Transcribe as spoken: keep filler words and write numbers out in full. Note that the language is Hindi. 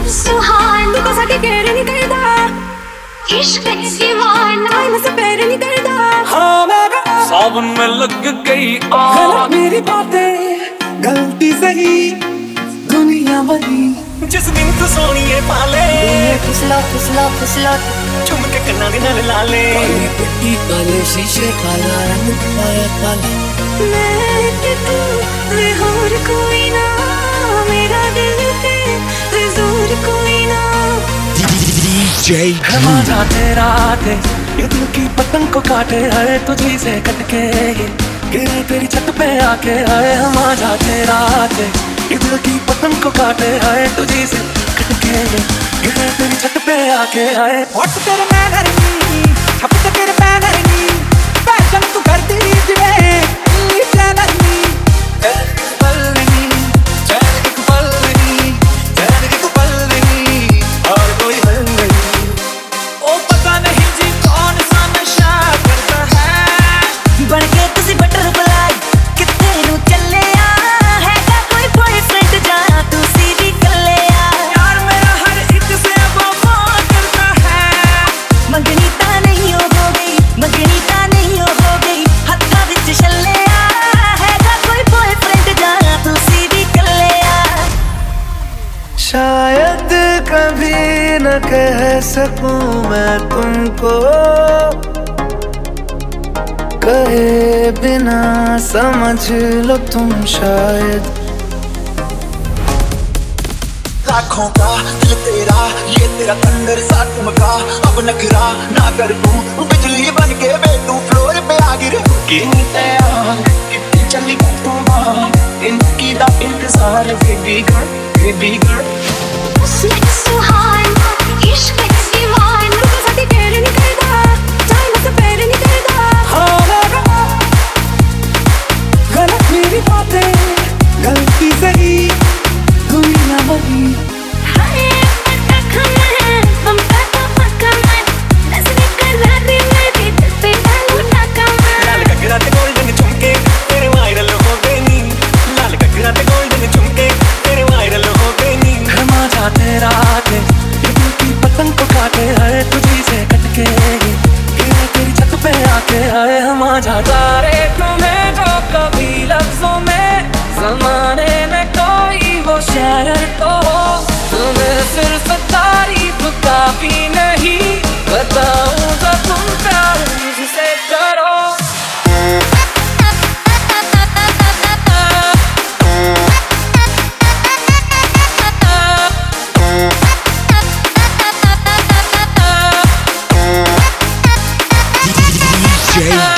सुहान तू कसा के केयर नहीं करदा इश्क दीवाना आई मुझसे प्यार नहीं करदा हाँ मैं सावन में लग गई गलत मेरी बातें गलती सही दुनिया बनी जिस दिन तू सोनिए पाले फिसला फिसला फिसला चुम के कन्ना दे नाल लाले काली पिट्टी काले शीशे काला रंग पाया काला मैं कि तू वे और कोई ना मेरा दिल पे वे जोर कोई ना डीजे हवा जाते राते ये दिल की पतंग को काटे है तुझी से कटके गिरे तेरी छत पे आके है हम आ जाते राते ये दिल की पतंग को काटे है तुझी से कटके गिरे तेरी छत पे आके है व्हाट्स तेरे मैनर नी छप ते तेरे बैनर नी फैशन तू करती जिवे ई चैनल नी एक पल नहीं चैन एक पल नहीं चैन एक पल नहीं और कोई हल नहीं ओ पता नहीं जी कौन सा नशा करता है बन के तुसी बटरफ्लाई किथे नु चले आ हैगा कोई बॉयफ्रेंड जा तू सीधी कले आ यार मेरा हर एक से वफा करता है मंगनी ता नहीं हो गई मंगनी ता नहीं हो गई हत्था विच छले आ हैगा कोई बॉयफ्रेंड जा तू सीधी कले आ शायद कभी न कह सकूं मैं तुमको कहे बिना समझ लो तुम शायद लाखों का दिल तेरा ये तेरा थंडर सा चमका अब नखरा ना कर तू बिजली बन के बे तू फ्लोर पे आ गिर कितने आग कितनी चली तू बात इनकी दा इंतजार बेबी गर्ल बेबी गर्ल सुहान इश्क दीवान तू कसा के केयर नहीं करदा चाहे मुझसे प्यार नहीं करदा हाँ मैं गलत मेरी बातें गलती सही दुनिया बनी हाय पता मैं हम पता पक्का मैं नजर कर रही मेरी दिल पे डालू टाका मैं लाल गगरा ते गोल्डन झुमके तेरे वायरल हो गए नी लाल गगरा ते गोल्डन झुमके तेरे वायरल हो गए नी हम आ जाते रात ये दिल की पतंग को काटे है तुझी से कटके गिरे तेरी छत पे आके है हम आ जाता रे तुम्हें जो कभी लफ्जों में जमाने में कोई वो शहर तो हो तुम्हें सिर्फ तारीफ काफी नहीं बताऊं तो तुम प्यार मुझसे करो डीजे